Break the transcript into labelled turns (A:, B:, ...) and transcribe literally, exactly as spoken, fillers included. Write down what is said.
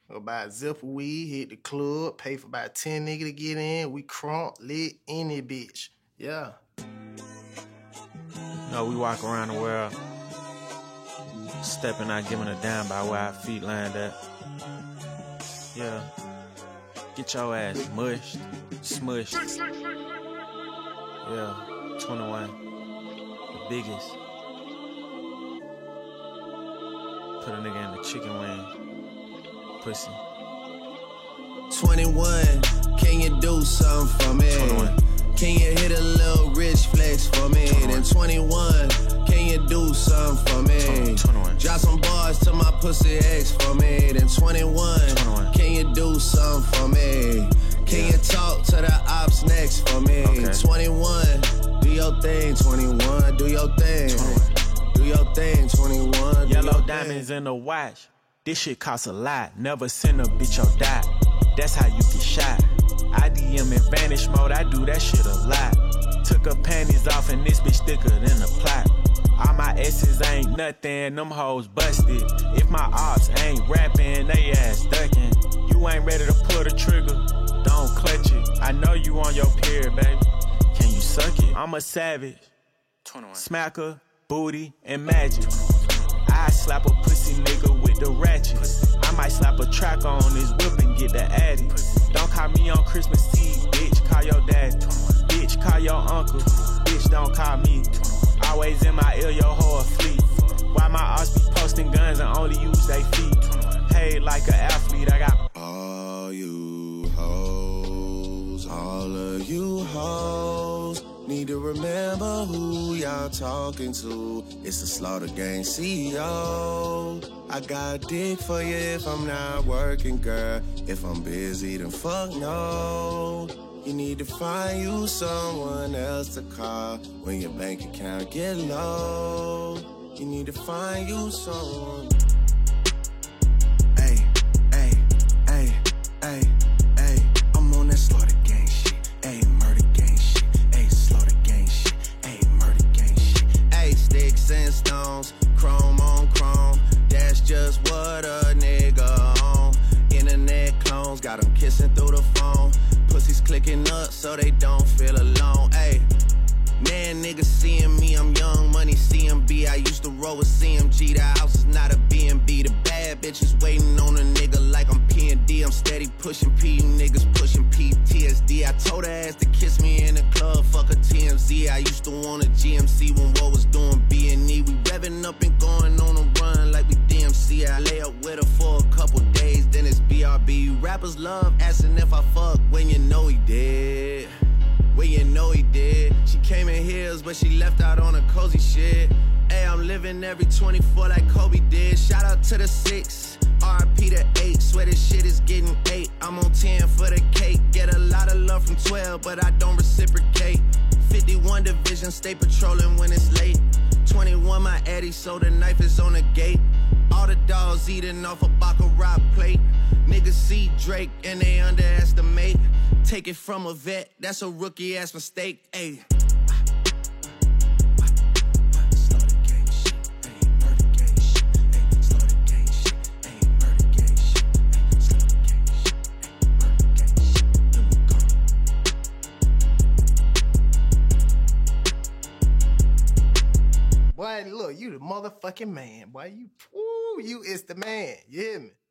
A: Go buy a zip of weed, hit the club, pay for about ten niggas to get in. We crunk, lit, any bitch. Yeah.
B: No, we walk around the world, stepping out, giving a damn by where our feet land at. Yeah. Get your ass mushed, smushed. Yeah, twenty-one, the biggest. Put a nigga in the chicken wing, pussy.
C: twenty-one, can you do something for me?
B: twenty-one.
C: Can you hit a little rich flex for me?
B: twenty-one.
C: Then twenty-one, can you do something for me?
B: twenty-one.
C: Drop some bars to my pussy ex for me. Then twenty-one,
B: twenty-one.
C: can you do something for me? Can you talk to the ops next for me?
B: Okay.
C: twenty-one, do your thing. twenty-one, do your thing.
B: twenty-one.
C: Do your thing. twenty-one, do
B: Yellow
C: your
B: diamonds
C: thing.
B: in the watch. This shit costs a lot. Never send a bitch your die. That's how you get shot. I D M in vanish mode, I do that shit a lot. Took her panties off and this bitch thicker than a plot. All my S's ain't nothing, them hoes busted. If my ops ain't rapping, they ass ducking. You ain't ready to pull the trigger, don't clutch it. I know you on your period, baby. Can you suck it? I'm a savage. twenty-one. Smacker, booty, and magic. I slap a pussy nigga with the ratchet. I might slap a track on his whip and get the addy. Don't call me on Christmas Eve, bitch, call your daddy. Bitch, call your uncle, bitch, don't call me. Always in my ear, your whole fleet. Why my ops be posting guns and only use they feet? Paid like an athlete, I got
C: All you hoes, all of you hoes, need to remember who y'all talking to. It's the Slaughter Gang C E O. I got dick for you if I'm not working, girl. If I'm busy, then fuck no. You need to find you someone else to call when your bank account get low. You need to find you someone. Ay, ay, ay, ay, ay. I'm on that Slaughter Gang shit. Ay, murder gang shit. Ay, Slaughter Gang shit. Ay, murder gang shit. Ay, sticks and stones, chrome on chrome. That's just what a nigga on. Internet clones got them kissing through the phone. Pussies clicking up so they don't feel alone. Ay, man, niggas seeing me, I'm young money C M B. I used to roll with C M G. The house is not a B and B. The bad bitches waiting on a nigga like I'm P and D. I'm steady pushing P, you niggas pushing P T S D. I told her ass to kiss me in the club, fuck a T M Z. I used to want a G M C when Woe was doing B and E. We revving up and going on a run like we D M C. I lay up with her for a couple days, then it's B R B. You rappers love asking if I fuck when you know he did. When you know he did. She came in heels, but she left out on a cozy shit. Hey, I'm living every twenty-four like Kobe did. Shout out to the six, R I P to eight. Swear this shit is getting eight. I'm on ten for the cake. Get a lot of love from twelve, but I don't reciprocate. fifty-one division, stay patrolling when it's late. twenty-one my Eddie, so the knife is on the gate. All the dogs eating off a Baccarat plate. Niggas see Drake and they underestimate. Take it from a vet, that's a rookie ass mistake. Ayy.
A: Boy, look, you the motherfucking man. Boy, you, ooh, you is the man. You hear me?